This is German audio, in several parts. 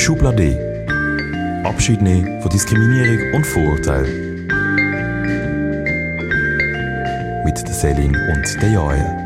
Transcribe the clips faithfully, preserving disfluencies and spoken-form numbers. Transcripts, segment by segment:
Schublade. Abschied nehmen von Diskriminierung und Vorurteilen. Mit der Celine und der Joel.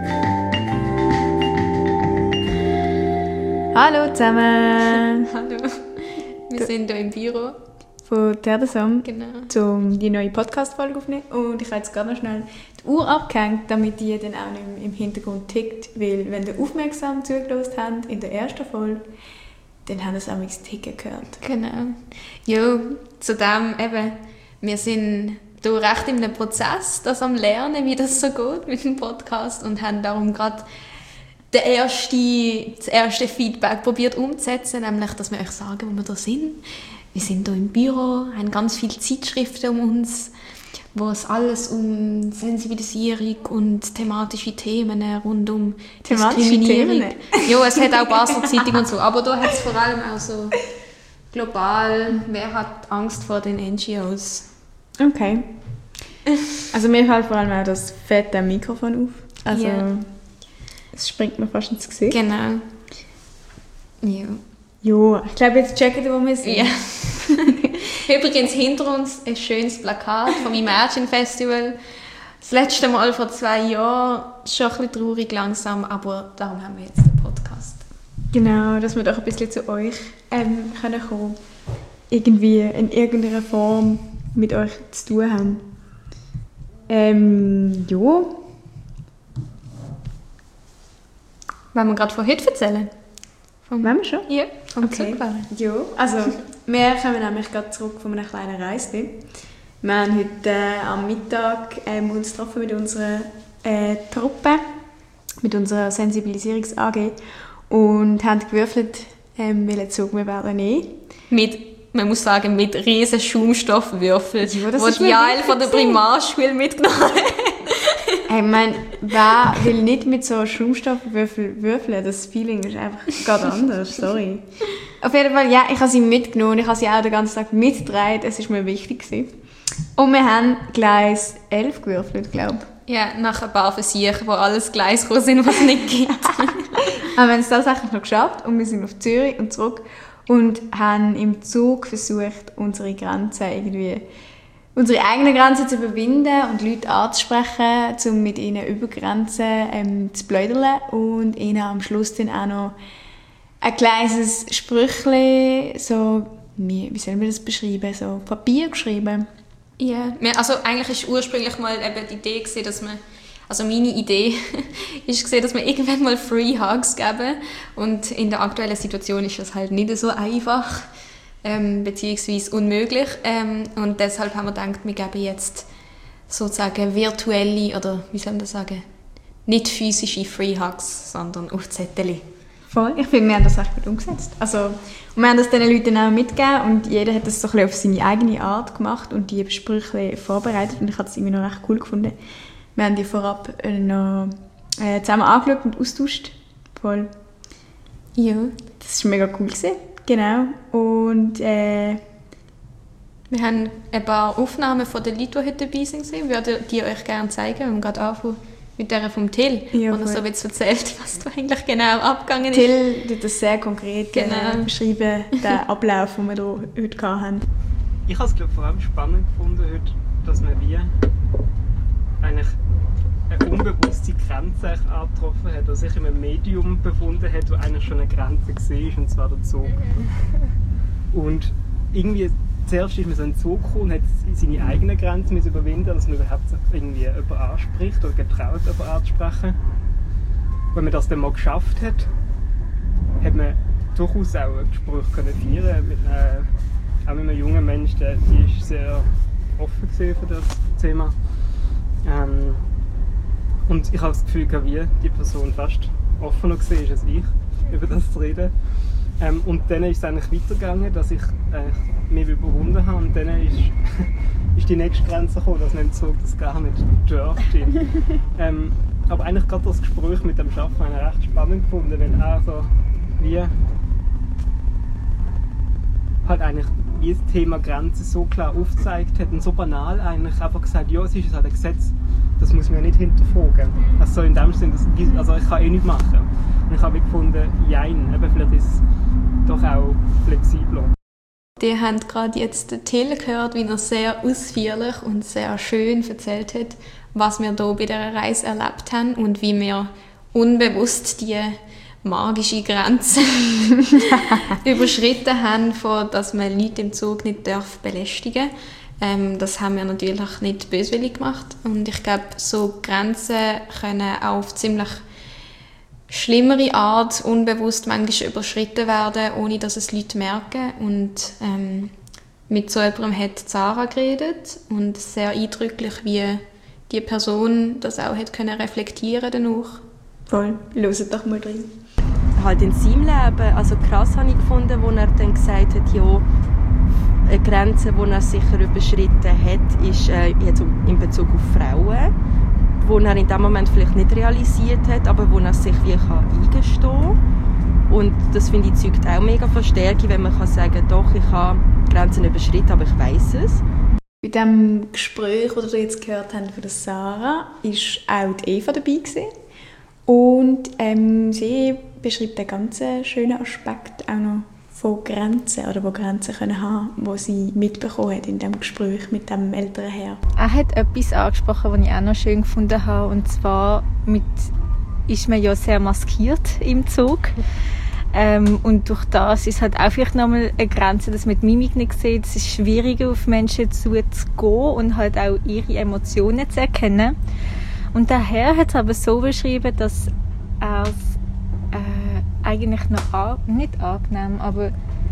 Hallo zusammen! Hallo, wir sind hier im Büro. Von Terdesam, Genau. um die neue Podcast-Folge aufzunehmen. Und ich habe jetzt gerade noch schnell die Uhr abgehängt, damit die dann auch nicht im Hintergrund tickt. Weil, wenn ihr aufmerksam zugehört habt in der ersten Folge, dann haben wir es auch das Ticken gehört. Genau. Ja, zu dem eben, wir sind hier recht in einem Prozess, das am Lernen, wie das so geht mit dem Podcast und haben darum gerade der erste, das erste Feedback probiert umzusetzen, nämlich, dass wir euch sagen, wo wir da sind. Wir sind hier im Büro, haben ganz viele Zeitschriften um uns, wo es alles um Sensibilisierung und thematische Themen rund um Thematische Diskriminierung. Themen? Ja, es hat auch Basler Zeitung und so, aber da hat es vor allem auch so global, wer hat Angst vor den N G Os? Okay. Also mir fällt vor allem auch das fette Mikrofon auf. Also Ja. es springt mir fast ins Gesicht. Genau. Ja. Ja, ich glaube, jetzt checken wir, wo wir sind. Ja. Übrigens hinter uns ein schönes Plakat vom Imagine Festival. Das letzte Mal vor zwei Jahren, schon ein bisschen traurig langsam, aber darum haben wir jetzt den Podcast. Genau, dass wir doch ein bisschen zu euch ähm, können kommen. Irgendwie in irgendeiner Form mit euch zu tun haben. Ähm, ja. Wollen wir gerade von heute erzählen? Vom, Wollen wir schon? Ja, vom Okay. Zugfahren. Ja, also wir kommen nämlich gerade zurück von einer kleinen Reise. Wir haben heute äh, am Mittag ähm, uns getroffen mit unserer äh, Truppe, mit unserer Sensibilisierungs-A G und haben gewürfelt, ähm, welchen Zug wir werden nehmen. Mit, man muss sagen, mit riesen Schaumstoffwürfeln, Ja, das die ist mir Jael wichtig von der gewesen. Primarschule mitgenommen hat. Hey, ich meine, wer will nicht mit so Schaumstoffwürfeln würfeln? Das Feeling ist einfach ganz anders, sorry. Auf jeden Fall, ja, ich habe sie mitgenommen, ich habe sie auch den ganzen Tag mitgetragen, es war mir wichtig gewesen. Und wir haben Gleis elf gewürfelt, glaube ich. Ja, nach ein paar Versuchen, wo alles Gleis gekommen sind, was es nicht gibt. Aber wir haben es tatsächlich noch geschafft und wir sind auf Zürich und zurück und haben im Zug versucht, unsere Grenzen irgendwie, unsere eigenen Grenzen zu überwinden und Leute anzusprechen, um mit ihnen über Grenzen ähm, zu plaudern und ihnen am Schluss dann auch noch ein kleines Sprüchlein, so, wie, wie soll man das beschreiben, so auf Papier geschrieben. Ja, wir- also eigentlich war ursprünglich mal eben die Idee gewesen, dass man, also meine Idee ist gesehen, dass wir irgendwann mal Free Hugs geben und in der aktuellen Situation ist das halt nicht so einfach, ähm, beziehungsweise unmöglich ähm, und deshalb haben wir gedacht, wir geben jetzt sozusagen virtuelle oder wie soll man das sagen, nicht physische Free Hugs, sondern auf Zettel. Voll. Ich finde, wir haben das echt gut umgesetzt. Also, und wir haben das den Leuten auch mitgegeben und jeder hat das so ein bisschen auf seine eigene Art gemacht und die Sprüche vorbereitet und ich habe das irgendwie noch recht cool gefunden. Wir haben die vorab äh, noch äh, zusammen angeschaut und austauscht. Voll. Ja. Das war mega cool gewesen. Genau. Und äh, Wir haben ein paar Aufnahmen von den Leuten, die heute dabei sind. Ich würde die euch gerne zeigen. Wir haben gerade angefangen mit der vom Till, Ja, wo er voll. so jetzt erzählt, was da eigentlich genau abgegangen ist. Till hat das sehr konkret Genau. äh, beschrieben, den Ablauf, den wir hier heute hatten. Ich habe es glaub, vor allem spannend gefunden heute, dass man wie eigentlich eine unbewusste Grenze angetroffen hat, oder sich in einem Medium befunden hat, wo eigentlich schon eine Grenze war, und zwar der Zug. Und irgendwie zuerst ist man so in den Zug gekommen und hat seine eigenen Grenzen müssen überwinden, dass man überhaupt irgendwie jemanden anspricht oder getraut, jemanden anzusprechen. Wenn man das dann mal geschafft hat, hat man durchaus auch ein Gespräch können führen mit einem, auch mit einem jungen Menschen, der die ist sehr offen gewesen für das Thema. Ähm, und ich habe das Gefühl, wie die Person fast offener war als ich, über das zu reden. Ähm, und dann ist es eigentlich weitergegangen, dass ich äh, mich überwunden habe. Und dann ist, ist die nächste Grenze gekommen, dass man im Zug das gar nicht dürfte. ähm, aber eigentlich gerade das Gespräch mit dem Schaffen habe ich recht spannend gefunden, weil er so wie halt eigentlich wie das Thema Grenzen so klar aufgezeigt hat und so banal eigentlich einfach gesagt, ja, es ist halt ein Gesetz, das muss man ja nicht hinterfragen. Also in dem Sinne, das, also ich kann eh nichts machen. Und ich habe gefunden, jein, eben vielleicht ist doch auch flexibler. Die haben gerade jetzt den Till gehört, wie er sehr ausführlich und sehr schön erzählt hat, was wir hier bei dieser Reise erlebt haben und wie wir unbewusst die magische Grenze überschritten haben, von dass man Leute im Zug nicht darf belästigen darf. Ähm, das haben wir natürlich nicht böswillig gemacht. Und ich glaube, so Grenzen können auch auf ziemlich schlimmere Art unbewusst manchmal überschritten werden, ohne dass es Leute merken. Und ähm, mit so jemandem hat Sarah geredet und sehr eindrücklich, wie die Person das auch hat können reflektieren danach. Voll, hört doch mal rein. Halt in seinem Leben, also krass habe ich gefunden, wo er dann gesagt hat, ja, eine Grenze, die er sicher überschritten hat, ist äh, jetzt in Bezug auf Frauen, wo er in dem Moment vielleicht nicht realisiert hat, aber wo er sich wie kann eingestehen kann. Und das finde ich zeugt auch mega von Stärke, wenn man kann sagen, doch, ich habe Grenzen überschritten, aber ich weiss es. Bei dem Gespräch, das wir jetzt gehört haben von Sarah, war auch die Eva dabei gewesen. Und ähm, sie beschreibt einen ganz schönen Aspekt auch noch von Grenzen, oder wo Grenzen können haben, wo sie mitbekommen hat in dem Gespräch mit dem älteren Herrn. Er hat etwas angesprochen, was ich auch noch schön gefunden habe, und zwar mit, ist man ja sehr maskiert im Zug. Ähm, und durch das ist halt auch vielleicht nochmal eine Grenze, dass man die Mimik nicht sieht. Es ist schwieriger, auf Menschen zuzugehen und halt auch ihre Emotionen zu erkennen. Und der Herr hat es aber so beschrieben, dass er es äh, eigentlich noch an, nicht angenehm, aber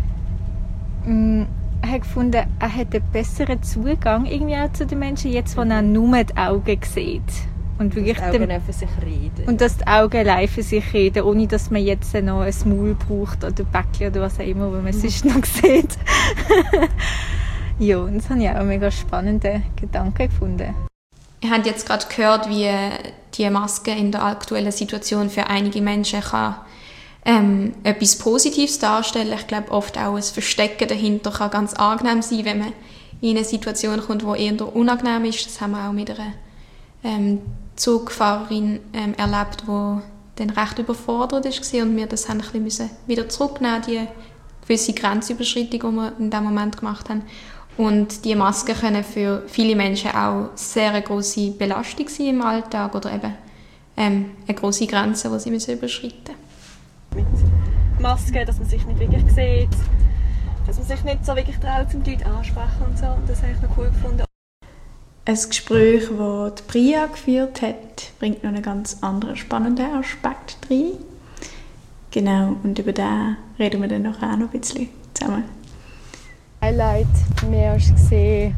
mh, er hat gefunden, er hat einen besseren Zugang irgendwie auch zu den Menschen, jetzt wo er nur die Augen sieht. Und wirklich dass die Augen dem, für sich reden. Und dass die Augen allein für sich reden, ohne dass man jetzt noch ein Maul braucht oder Bäckchen oder was auch immer, was man sonst noch sieht. Ja, und das habe ich auch einen mega spannenden Gedanken gefunden. Ihr habt jetzt gerade gehört, wie die Maske in der aktuellen Situation für einige Menschen kann, ähm, etwas Positives darstellen. Ich glaube, oft auch ein Verstecken dahinter kann ganz angenehm sein, wenn man in eine Situation kommt, die eher unangenehm ist. Das haben wir auch mit einer ähm, Zugfahrerin ähm, erlebt, die dann recht überfordert war und wir das haben ein bisschen wieder zurücknehmen, die gewisse Grenzüberschreitung, die wir in diesem Moment gemacht haben. Und die Masken können für viele Menschen auch sehr eine grosse Belastung sein im Alltag oder eben ähm, eine grosse Grenze, die sie müssen überschreiten müssen. Mit Masken, dass man sich nicht wirklich sieht, dass man sich nicht so wirklich traut, um die Leute ansprechen und so. Und das habe ich noch cool gefunden. Ein Gespräch, das die Priya geführt hat, bringt noch einen ganz anderen spannenden Aspekt rein. Genau, und über den reden wir dann nachher auch noch ein bisschen zusammen. Highlight mehr hast gesehen,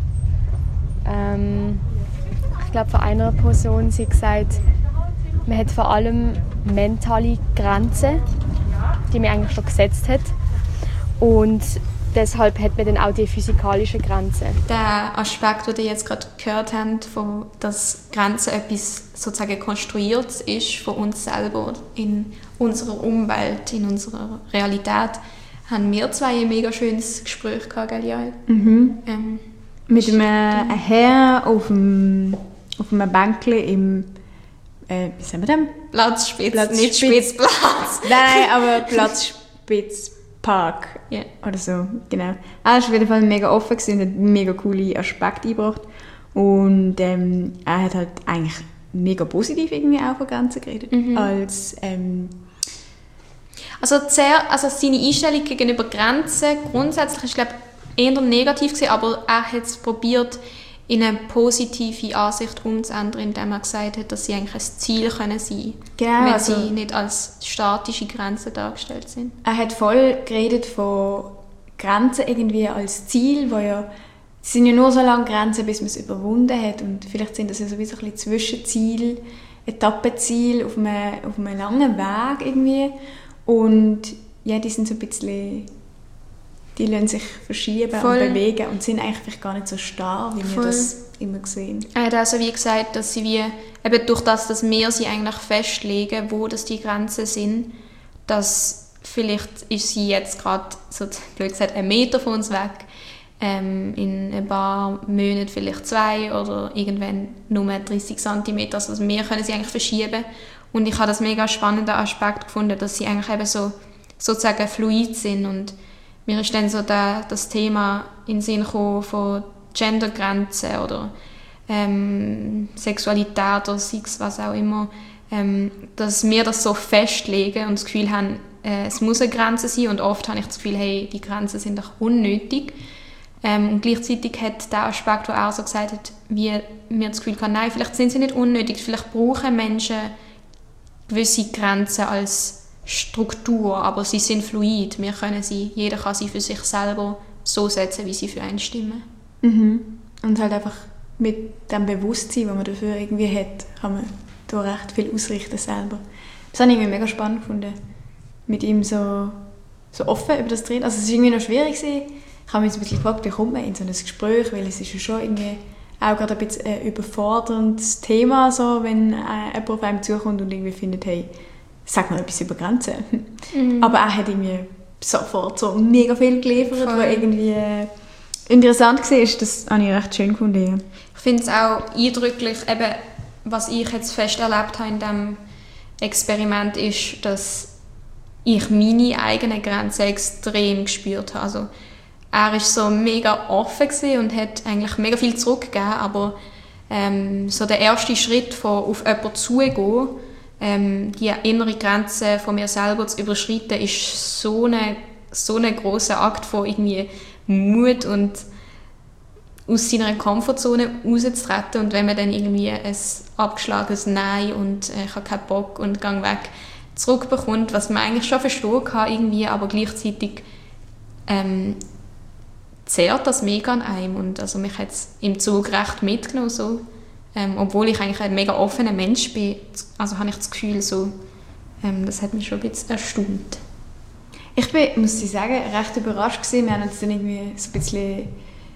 ähm, ich glaube von einer Person, sie hat gesagt, man hat vor allem mentale Grenzen, die man eigentlich schon gesetzt hat, und deshalb hat man dann auch die physikalischen Grenzen. Der Aspekt, den ihr jetzt gerade gehört habt, von, dass Grenzen etwas sozusagen konstruiert ist von uns selber in unserer Umwelt, in unserer Realität, haben wir zwei ein mega schönes Gespräch gehabt, gell, Jael? Mhm. Ähm, Mit einem Herrn auf einem, auf einem Bänkchen im, äh, wie sagen wir das? Platzspitz, Platz nicht Spitz. Spitzplatz. Nein, aber Platzspitzpark Yeah. oder so, genau. Er war auf jeden Fall mega offen und hat mega coole Aspekte eingebracht. Und ähm, er hat halt eigentlich mega positiv irgendwie auch von Grenzen geredet. Mhm. Als, ähm, Also, sehr, also seine Einstellung gegenüber Grenzen grundsätzlich ist, glaube ich, eher negativ gewesen, aber er hat es probiert, in eine positive Ansicht umzuändern, indem er gesagt hat, dass sie eigentlich ein Ziel können sein können, Genau, wenn also- sie nicht als statische Grenzen dargestellt sind. Er hat voll geredet von Grenzen irgendwie als Ziel, wo ja, es sind ja nur so lange Grenzen, bis man es überwunden hat, und vielleicht sind das ja sowieso ein bisschen Zwischenziel, Etappenziel auf einem, auf einem langen Weg irgendwie, und ja, die sind so ein bisschen, die lassen sich verschieben Voll. und bewegen und sind eigentlich vielleicht gar nicht so starr, wie Voll. wir das immer sehen. Er hat also wie gesagt, dass sie wie, eben durch das, dass wir sie eigentlich festlegen, wo das die Grenzen sind, dass vielleicht ist sie jetzt gerade, so blöd gesagt, einen Meter von uns weg, ähm, in ein paar Monaten vielleicht zwei oder irgendwann nur dreißig Zentimeter, also wir können sie eigentlich verschieben. Und ich habe das mega spannenden Aspekt gefunden, dass sie eigentlich eben so sozusagen fluid sind. Und mir ist dann so da, das Thema in den Sinn gekommen von Gendergrenzen oder ähm, Sexualität oder Sex, was auch immer, ähm, dass wir das so festlegen und das Gefühl haben, äh, es muss eine Grenze sein, und oft habe ich das Gefühl, hey, die Grenzen sind doch unnötig. Ähm, und gleichzeitig hat der Aspekt, wo er so gesagt hat, wie mir das Gefühl kann, nein, vielleicht sind sie nicht unnötig, vielleicht brauchen Menschen gewisse Grenzen als Struktur, aber sie sind fluid. Wir können sie, jeder kann sie für sich selber so setzen, wie sie für einen stimmen. Mhm. Und halt einfach mit dem Bewusstsein, das man dafür irgendwie hat, kann man da recht viel ausrichten selber. Das habe ich irgendwie mega spannend gefunden, mit ihm so, so offen über das zu reden. Also es war irgendwie noch schwierig gewesen. Ich habe mich ein bisschen gefragt, wie kommt man in so ein Gespräch, weil es ist ja schon irgendwie auch gerade ein bisschen ein überforderndes Thema, so, wenn äh, jemand auf einem zukommt und irgendwie findet, hey, sag mal etwas über Grenzen. Mhm. Aber er hat irgendwie sofort so mega viel geliefert, was irgendwie äh, interessant war. Das habe ich recht schön gefunden. Ja. Ich finde es auch eindrücklich, eben, was ich jetzt fest erlebt habe in diesem Experiment, ist, dass ich meine eigenen Grenzen extrem gespürt habe. Also, er war so mega offen und hat eigentlich mega viel zurückgegeben, aber ähm, so der erste Schritt von auf jemanden zugehen, ähm, die innere Grenze von mir selber zu überschreiten, ist so ein so eine grosser Akt von irgendwie Mut und aus seiner Komfortzone rauszutreten. Und wenn man dann irgendwie ein abgeschlagenes Nein und äh, ich habe keinen Bock und gehe weg zurückbekommt, was man eigentlich schon verstehen kann, irgendwie, aber gleichzeitig ähm, zehrt das mega an einem. Und also mich hat es im Zug recht mitgenommen, so. Ähm, obwohl ich eigentlich ein mega offener Mensch bin, also habe ich das Gefühl, so, ähm, das hat mich schon ein bisschen erstaunt. Ich bin, muss ich sagen, recht überrascht gewesen. Wir haben uns dann irgendwie so ein bisschen...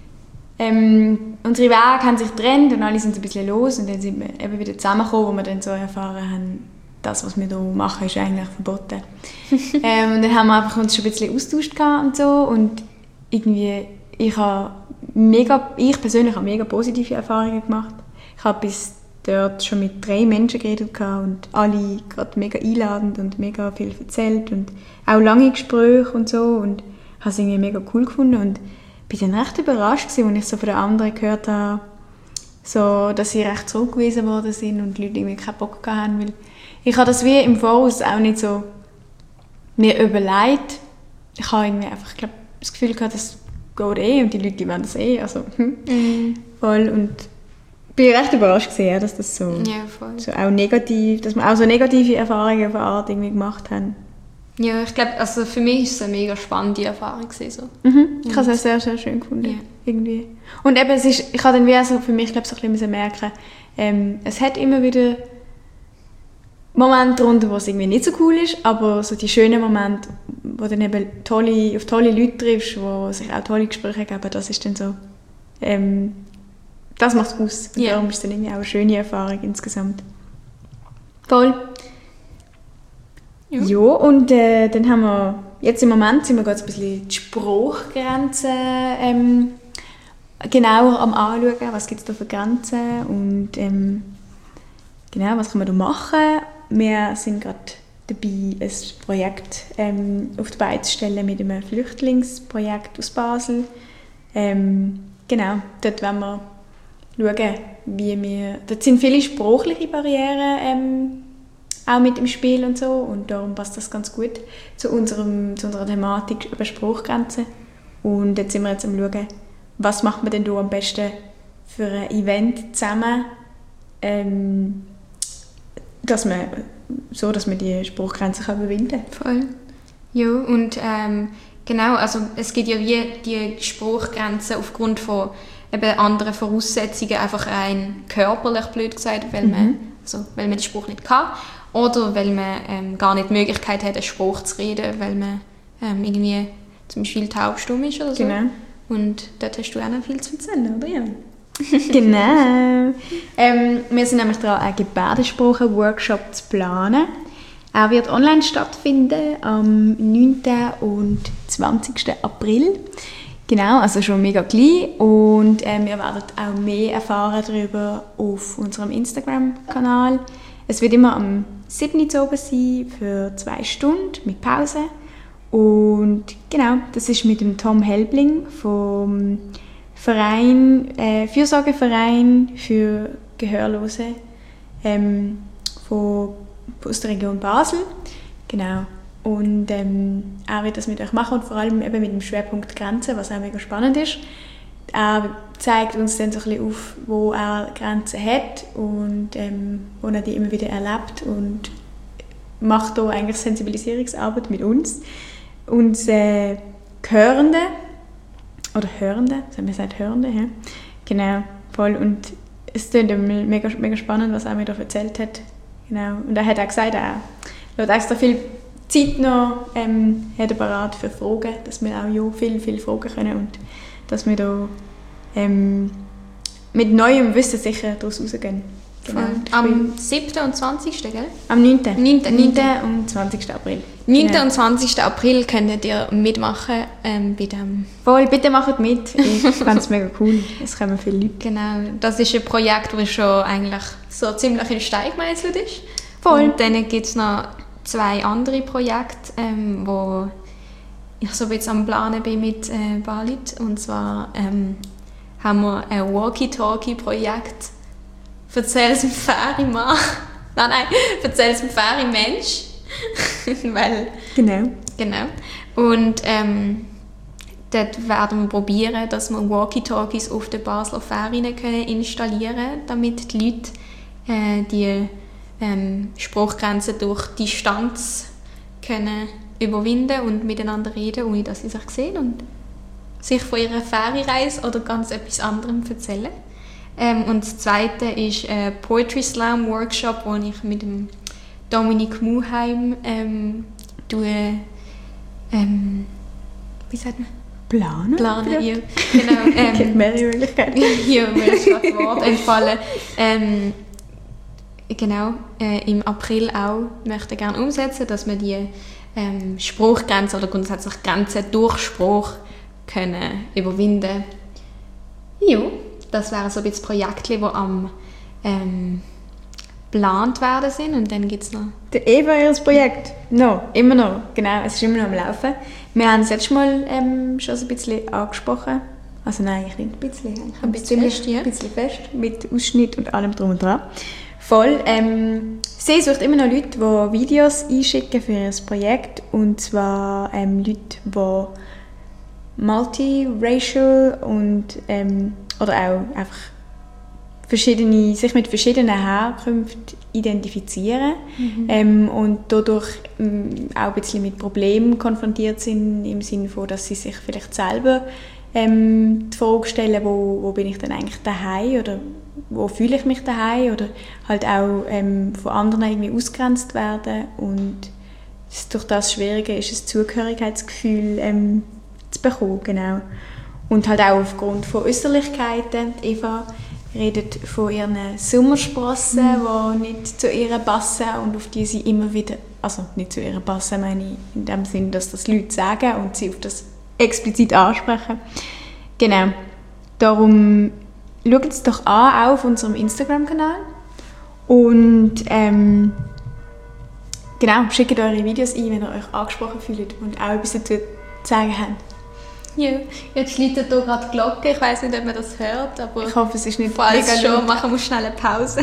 Ähm, unsere Wege haben sich getrennt und alle sind so ein bisschen los, und dann sind wir eben wieder zusammengekommen, wo wir dann so erfahren haben, das, was wir hier machen, ist eigentlich verboten. ähm, und dann haben wir einfach uns schon ein bisschen austauscht und so, und irgendwie, ich habe mega, ich persönlich habe mega positive Erfahrungen gemacht. Ich habe bis dort schon mit drei Menschen geredet und alle gerade mega einladend und mega viel erzählt und auch lange Gespräche und so, und habe es irgendwie mega cool gefunden und bin dann recht überrascht gewesen, als ich so von den anderen gehört habe, so, dass sie recht zurückgewiesen worden sind und die Leute irgendwie keinen Bock hatten, weil ich habe das wie im Voraus auch nicht so mir überlegt. Ich habe irgendwie einfach, glaub, das Gefühl gehabt, das geht eh und die Leute die wollen das eh, also hm, mhm. voll, und bin recht überrascht gewesen, dass das so, ja, voll. so auch negativ, dass wir auch so negative Erfahrungen auf eine Art irgendwie gemacht haben. Ja, ich glaube, also für mich war es eine mega spannende Erfahrung gewesen, so. Mhm. Ich habe es auch sehr, sehr schön gefunden, ja. irgendwie. Und eben, es ist, ich habe dann wie also für mich, glaube ich, so ein bisschen merken, ähm, es hat immer wieder Momente darunter, wo es irgendwie nicht so cool ist, aber so die schönen Momente, wo du dann eben tolle, auf tolle Leute triffst, wo sich auch tolle Gespräche geben, das ist dann so, ähm, das macht es aus. Und yeah. darum ist es dann irgendwie auch eine schöne Erfahrung insgesamt. Voll. Ja, ja, und äh, dann haben wir, jetzt im Moment sind wir gerade ein bisschen die Spruchgrenzen ähm, genauer am anschauen, was gibt es da für Grenzen und ähm, genau, was kann man da machen. Wir sind gerade dabei, ein Projekt ähm, auf die Beine zu stellen mit einem Flüchtlingsprojekt aus Basel. Ähm, genau, dort wollen wir schauen, wie wir... Dort sind viele sprachliche Barrieren ähm, auch mit im Spiel und so, und darum passt das ganz gut zu, unserem, zu unserer Thematik über Sprachgrenzen. Und jetzt sind wir jetzt am schauen, was macht man denn da am besten für ein Event zusammen, ähm, dass man, so, dass man die Sprachgrenzen kann überwinden kann. Voll. Ja, und ähm, genau, also es gibt ja wie die Sprachgrenzen aufgrund von eben anderen Voraussetzungen, einfach rein körperlich, blöd gesagt, weil, mhm. man, also, weil man den Spruch nicht kann, oder weil man ähm, gar nicht die Möglichkeit hat, einen Spruch zu reden, weil man ähm, irgendwie zum Beispiel taubstumm ist oder so. Genau. Und dort hast du auch noch viel zu erzählen, oder? Ja. Genau. Ähm, wir sind nämlich dran, einen Gebärdensprachen-Workshop zu planen. Er wird online stattfinden am neunten und zwanzigsten April. Genau, also schon mega klein. Und äh, wir werden auch mehr erfahren darüber auf unserem Instagram-Kanal. Es wird immer am siebten Uhr oben sein für zwei Stunden mit Pause. Und genau, das ist mit dem Tom Helbling vom Verein, äh, Fürsorgeverein für Gehörlose ähm, von, aus der Region Basel. Genau. Und ähm, er wird das mit euch machen und vor allem eben mit dem Schwerpunkt Grenzen, was auch mega spannend ist. Er zeigt uns dann so ein bisschen auf, wo er Grenzen hat und ähm, wo er die immer wieder erlebt und macht da eigentlich Sensibilisierungsarbeit mit uns. Uns äh, Hörende, oder Hörende, sagen wir gesagt Hörende, ja? Genau, voll. Und es klingt mega, mega spannend, was er mir da erzählt hat. Genau. Und er hat auch gesagt, er hat extra viel Zeit noch ähm, hat er bereit für Fragen, dass wir auch ja viel, viel fragen können und dass wir da ähm, mit neuem Wissen sicher daraus rausgehen. Genau. Am siebten und zwanzigsten Gell? Am neunten neunten neunten und zwanzigsten April. neunten Genau. und zwanzigsten April könnt ihr mitmachen ähm, bei dem. Voll, bitte macht mit. Ich fände es mega cool. Es kommen viele Leute. Genau, das ist ein Projekt, das schon eigentlich so ziemlich in Stein gemeißelt ist. Voll. Und dann gibt es noch zwei andere Projekte, ähm, wo ich so ein bisschen am Planen bin mit äh, Balit. Und zwar ähm, haben wir ein Walkie-Talkie-Projekt. Erzähl es dem Fährimann. Nein, nein, erzähl es dem Fährimensch. Weil, Genau. genau. Und ähm, dort werden wir probieren, dass wir Walkie-Talkies auf den Basler Fähren können installieren können, damit die Leute äh, die ähm, Sprachgrenzen durch Distanz können überwinden und miteinander reden, ohne dass sie sich sehen und sich von ihrer Ferienreise oder ganz etwas anderem erzählen. Ähm, und das Zweite ist ein Poetry Slam Workshop, wo ich mit dem Dominik Muheim ähm, tue, ähm, wie sagt man? Planen? Planen, ja. Genau. Es gibt Ähm, mehrere Möglichkeiten. ja, mir ist gerade das Wort entfallen. Ähm, genau, äh, im April auch möchte ich gerne umsetzen, dass wir die ähm, Spruchgrenzen oder grundsätzlich Grenzen durch Spruch können überwinden. Ja, das wären so ein bisschen Projekte, die am ähm, geplant werden sind und dann gibt es noch... Der Eva, ihr Projekt, no, immer noch, genau, es ist immer noch am Laufen. Wir haben es letztes Mal ähm, schon so ein bisschen angesprochen, also nein, eigentlich nicht ein bisschen, eigentlich Ein bisschen ziemlich fest, ja. ein bisschen fest, mit Ausschnitt und allem drum und dran. Voll. Ähm, sie sucht immer noch Leute, die Videos einschicken für ihr Projekt, und zwar ähm, Leute, die multiracial und ähm, oder auch einfach verschiedene, sich mit verschiedenen Herkünften identifizieren mhm. ähm, und dadurch ähm, auch ein bisschen mit Problemen konfrontiert sind, im Sinne von, dass sie sich vielleicht selber ähm, die Frage stellen, wo, wo bin ich denn eigentlich daheim oder wo fühle ich mich daheim oder halt auch ähm, von anderen irgendwie ausgegrenzt werden, und es durch das Schwierige ist, ein Zugehörigkeitsgefühl ähm, zu bekommen, genau. Und halt auch aufgrund von Äußerlichkeiten. Eva redet von ihren Sommersprossen, mhm. die nicht zu ihr passen und auf die sie immer wieder, also nicht zu ihr passen, meine ich in dem Sinn, dass das Leute sagen und sie auf das explizit ansprechen. Genau. Darum schaut es doch an, auch auf unserem Instagram-Kanal. Und ähm, genau, schickt eure Videos ein, wenn ihr euch angesprochen fühlt und auch etwas dazu zu sagen habt. Ja, jetzt läutet hier gerade die Glocke. Ich weiss nicht, ob man das hört, aber ich hoffe, es ist nicht falls mega schon, laut. machen wir schnell eine Pause.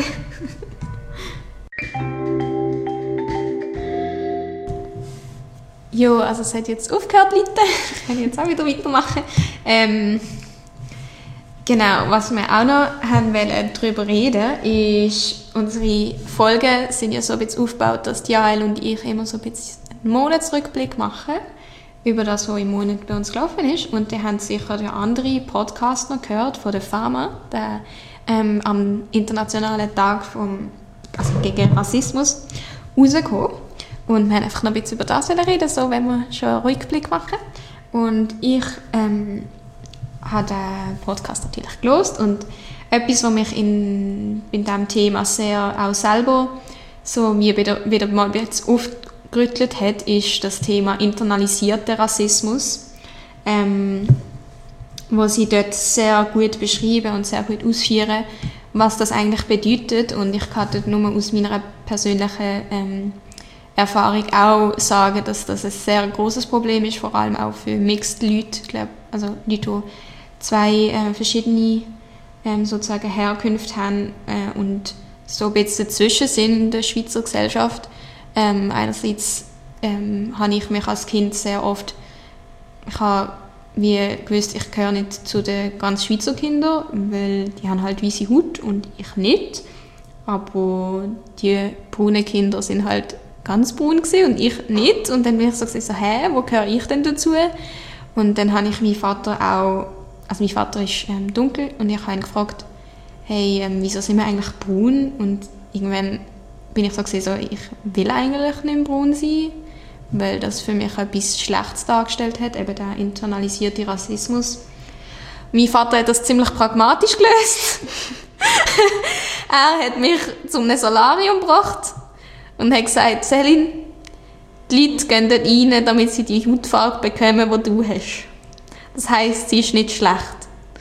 Ja, also es hat jetzt aufgehört zu läuten. Ich kann jetzt auch wieder weitermachen. Ähm, genau, was wir auch noch haben wollen, darüber reden, ist, unsere Folgen sind ja so ein bisschen aufgebaut, dass Jael und ich immer so ein bisschen einen Monatsrückblick machen über das, was im Monat bei uns gelaufen ist. Und da haben sicher die andere Podcast noch gehört von der Pharma, der ähm, am Internationalen Tag vom, also gegen Rassismus rausgekommen. Und wir haben einfach noch ein bisschen über das reden, so wenn wir schon einen Rückblick machen. Und ich ähm, habe den Podcast natürlich gehört und etwas, was mich in, in diesem Thema sehr auch selber so mir wieder, wieder mal ein bisschen aufgerüttelt hat, ist das Thema internalisierter Rassismus, ähm, wo sie dort sehr gut beschreiben und sehr gut ausführen, was das eigentlich bedeutet. Und ich kann dort nur aus meiner persönlichen ähm, Erfahrung auch sagen, dass das ein sehr großes Problem ist, vor allem auch für Mixed Leute, glaub, also Leute, die zwei äh, verschiedene ähm, sozusagen Herkünfte haben äh, und so ein bisschen dazwischen sind in der Schweizer Gesellschaft. Ähm, einerseits ähm, habe ich mich als Kind sehr oft, ich habe wie gewusst, ich gehöre nicht zu den ganz Schweizer Kindern, weil die haben halt weiße Haut und ich nicht. Aber die braunen Kinder sind halt ganz braun gewesen und ich nicht. Und dann bin ich so gesagt, so, hä, wo gehöre ich denn dazu? Und dann habe ich meinen Vater auch, also mein Vater ist ähm, dunkel und ich habe ihn gefragt, hey, ähm, wieso sind wir eigentlich braun? Und irgendwann bin ich so gesagt, so, ich will eigentlich nicht braun sein, weil das für mich etwas Schlechtes dargestellt hat, eben der internalisierte Rassismus. Mein Vater hat das ziemlich pragmatisch gelöst. Er hat mich zu einem Solarium gebracht und hat gesagt, Selin, die Leute gehen dort rein, damit sie die Hautfarbe bekommen, die du hast. Das heisst, sie ist nicht schlecht.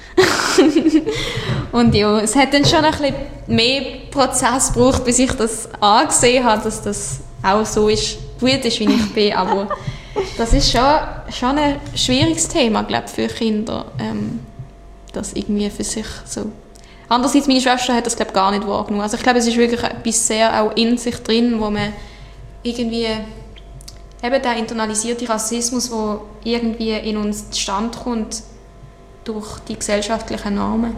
Und ja, es hat dann schon ein bisschen mehr Prozess gebraucht, bis ich das angesehen habe, dass das auch so ist, gut ist, wie ich bin. Aber das ist schon, schon ein schwieriges Thema, glaube ich, für Kinder, ähm, das irgendwie für sich so. Andererseits, meine Schwester hat das, glaube ich, gar nicht wahrgenommen. Also ich glaube, es ist wirklich etwas sehr auch in sich drin, wo man irgendwie eben der internalisierte Rassismus, der irgendwie in uns zustande kommt durch die gesellschaftlichen Normen.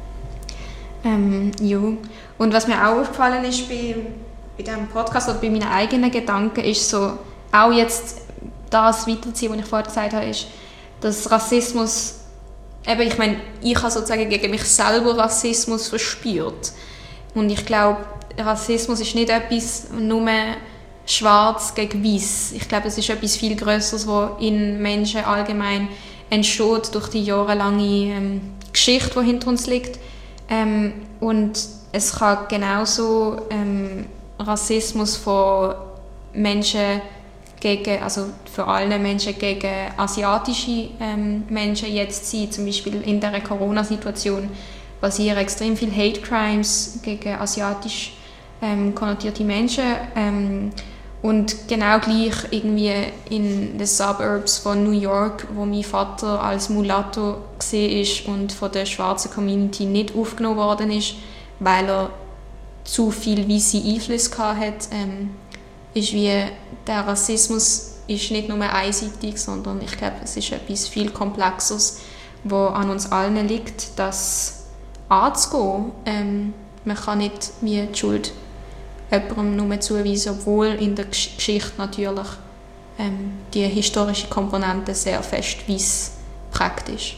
Ähm, ja. Und was mir auch aufgefallen ist bei, bei diesem Podcast oder bei meinen eigenen Gedanken, ist so, auch jetzt das weiterziehen, was ich vorher gesagt habe, ist, dass Rassismus, eben, ich meine, ich habe sozusagen gegen mich selber Rassismus verspürt. Und ich glaube, Rassismus ist nicht etwas nur schwarz gegen weiß. Ich glaube, es ist etwas viel Größeres, was in Menschen allgemein entsteht durch die jahrelange ähm, Geschichte, die hinter uns liegt. Ähm, und es kann genauso ähm, Rassismus von Menschen gegen, also für alle Menschen gegen asiatische ähm, Menschen jetzt sein. Zum Beispiel in der Corona-Situation passieren extrem viele Hate Crimes gegen asiatisch ähm, konnotierte Menschen. Ähm, und genau gleich irgendwie in den Suburbs von New York, wo mein Vater als Mulatto gesehen ist und von der schwarzen Community nicht aufgenommen worden ist, weil er zu viel weiße Einflüsse hatte, ähm, ist wie der Rassismus ist nicht nur einseitig, sondern ich glaube, es ist etwas viel Komplexeres, wo an uns allen liegt, das anzugehen. Ähm, man kann nicht wie die Schuld jemandem nur zuweisen, obwohl in der Geschichte natürlich ähm, die historische Komponente sehr fest weiss praktisch.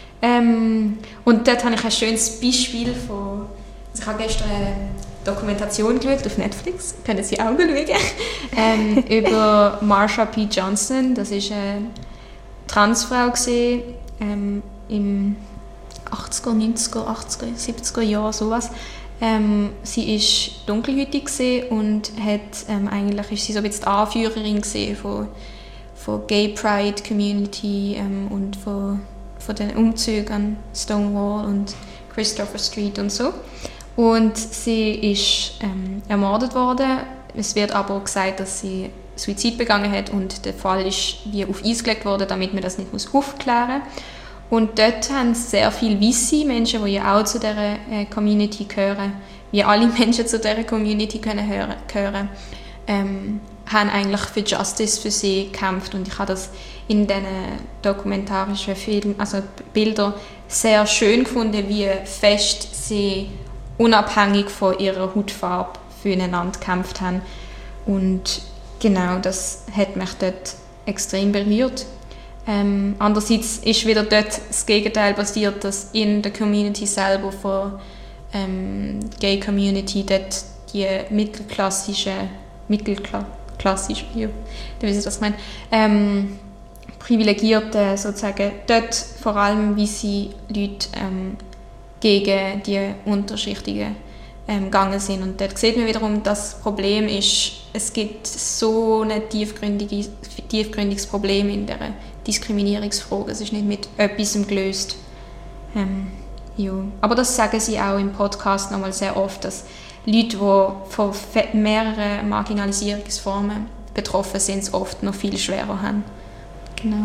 Ähm, und dort habe ich ein schönes Beispiel von, also ich habe gestern eine Dokumentation geschaut auf Netflix, können Sie auch schauen, ähm, über Marsha P. Johnson. Das war eine Transfrau gewesen, ähm, im achtziger, neunziger, achtziger, siebziger Jahren, sowas. Ähm, sie war dunkelhäutig und hat, ähm, eigentlich ist sie so ein bisschen die Anführerin von, von Gay Pride Community ähm, und von, von den Umzügen an Stonewall und Christopher Street und so. Und sie ist ähm, ermordet worden. Es wird aber gesagt, dass sie Suizid begangen hat und der Fall ist wie auf Eis gelegt worden, damit man das nicht muss aufklären muss. Und dort haben sehr viele weisse Menschen, die ja auch zu dieser äh, Community gehören, wie alle Menschen zu dieser Community können hören, gehören, ähm, haben eigentlich für Justice für sie gekämpft. Und ich habe das in diesen dokumentarischen Filmen, also Bildern, sehr schön gefunden, wie fest sie unabhängig von ihrer Hautfarbe füreinander gekämpft haben. Und genau das hat mich dort extrem berührt. Ähm, andererseits ist wieder dort das Gegenteil passiert, dass in der Community selber von ähm, Gay Community dort die mittelklassische, mittelklassische, ja, wie ich das meine, ähm, privilegierte sozusagen, dort vor allem weisse Leute ähm, gegen die Unterschichtigen ähm, gegangen sind. Und dort sieht man wiederum, das Problem ist, es gibt so ein tiefgründige, tiefgründiges Problem in der Diskriminierungsfrage. Es ist nicht mit etwas gelöst. Ähm, ja. Aber das sagen sie auch im Podcast nochmal sehr oft, dass Leute, die von mehreren Marginalisierungsformen betroffen sind, es oft noch viel schwerer haben. Genau.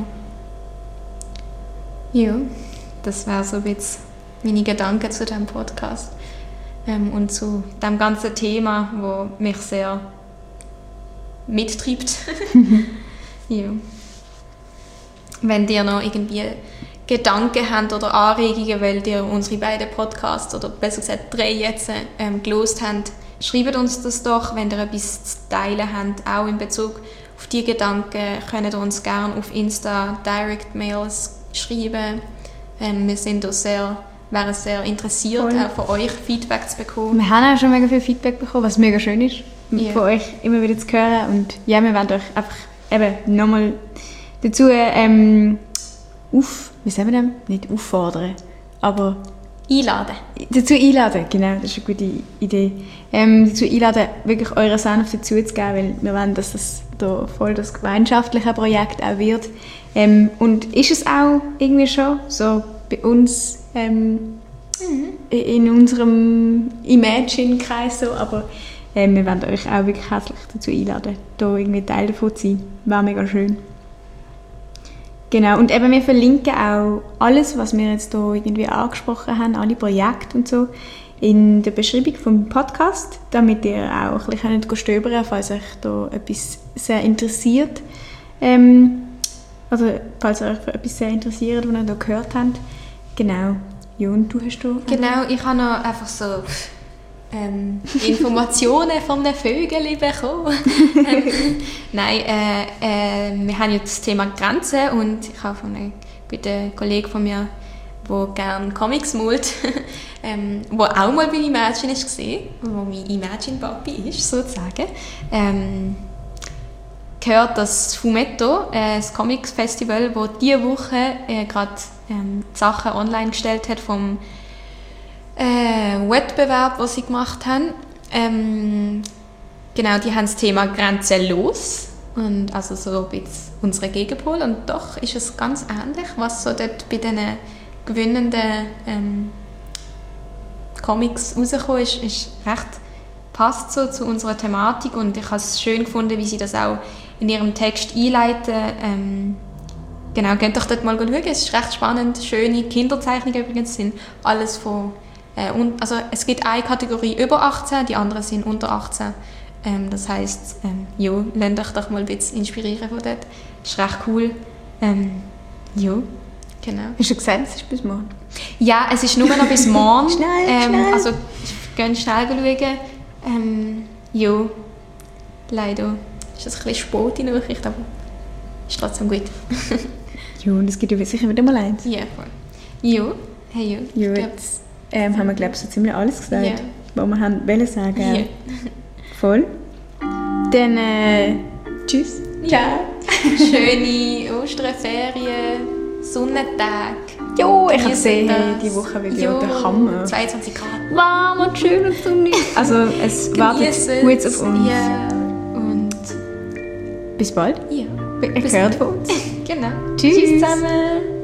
Ja, das wäre so jetzt meine Gedanken zu diesem Podcast ähm, und zu dem ganzen Thema, wo mich sehr mittreibt. Ja. Wenn ihr noch irgendwie Gedanken habt oder Anregungen, weil ihr unsere beiden Podcasts, oder besser gesagt drei jetzt, ähm, gelost habt, schreibt uns das doch. Wenn ihr etwas zu teilen habt, auch in Bezug auf diese Gedanken, könnt ihr uns gerne auf Insta Direct Mails schreiben. Ähm, wir sind auch sehr, wären sehr interessiert, Voll. auch von euch Feedback zu bekommen. Wir haben auch schon mega viel Feedback bekommen, was mega schön ist, Ja. von euch immer wieder zu hören. Und ja, wir wollen euch einfach eben nochmal dazu ähm, auf, wie sagen wir das? Nicht auffordern, aber Einladen. dazu einladen, genau, das ist eine gute Idee. Ähm, dazu einladen, wirklich euren Senf dazu zu geben, weil wir wollen, dass das da voll das gemeinschaftliche Projekt auch wird. Ähm, und ist es auch irgendwie schon so bei uns ähm, mhm. in unserem Imagine-Kreis so, aber ähm, wir wollen euch auch wirklich herzlich dazu einladen, da irgendwie Teil davon zu sein. Wäre mega schön. Genau, und eben wir verlinken auch alles, was wir jetzt hier irgendwie angesprochen haben, alle Projekte und so, in der Beschreibung vom Podcast, damit ihr auch ein bisschen stöbern könnt, falls euch da etwas sehr interessiert. Ähm, also falls euch für etwas sehr interessiert, was ihr da gehört habt. Genau. Ja, und du hast da... Genau, ich habe noch einfach so ähm, Informationen von den Vögeln bekommen. ähm, nein, äh, äh, wir haben ja das Thema Grenzen und ich habe von einem guten Kollegen von mir, der gerne Comics malt, ähm, der auch mal bei Imagine war, wo mein Imagine-Papi ist, sozusagen, ähm, gehört, dass Fumetto, äh, das Comics-Festival, das diese Woche äh, gerade ähm, Sachen online gestellt hat vom äh, Wettbewerb, den sie gemacht haben. Ähm, genau, die haben das Thema grenzenlos, und also so ein bisschen unsere Gegenpol, und doch ist es ganz ähnlich, was so dort bei diesen gewinnenden ähm, Comics rausgekommen ist, ist recht, passt so zu unserer Thematik, und ich habe es schön gefunden, wie sie das auch in ihrem Text einleiten. Ähm, genau, könnt euch dort mal schauen, es ist recht spannend, schöne Kinderzeichnungen übrigens, sind alles von, äh, und, also es gibt eine Kategorie über achtzehn, die anderen sind unter achtzehn. Ähm, das heisst, ähm, ja, lasst euch doch mal ein bisschen inspirieren von dort, das ist recht cool. Ähm, ja, genau. Hast du gesagt, es ist bis morgen? Ja, es ist nur noch bis morgen. Schnell, ähm, schnell. Also, gehen schnell schauen. Ähm, ja, leider ist das ein bisschen spät, die Nachricht, aber ist trotzdem gut. Ja, und es gibt ja sicher wieder mal eins. Ja, voll. Ja, hey, ja. Ja, Ich glaub, jetzt ähm, haben wir, glaube ich, so ziemlich alles gesagt, Ja. was wir haben wollen sagen. Ja. Voll. Dann äh, tschüss. Ja. Schöne Osterferien, Sonnentag. Jo, ich habe Genießt gesehen, das. hey, die Woche wird ja Jo, der Hammer. zweiundzwanzig Grad. Warm und schön und sonnig. Also es wartet Genießt gut es. auf uns. Ja. Und Bis bald. ja. Ihr hört von uns. Genau. Tschüss. Tschüss zusammen.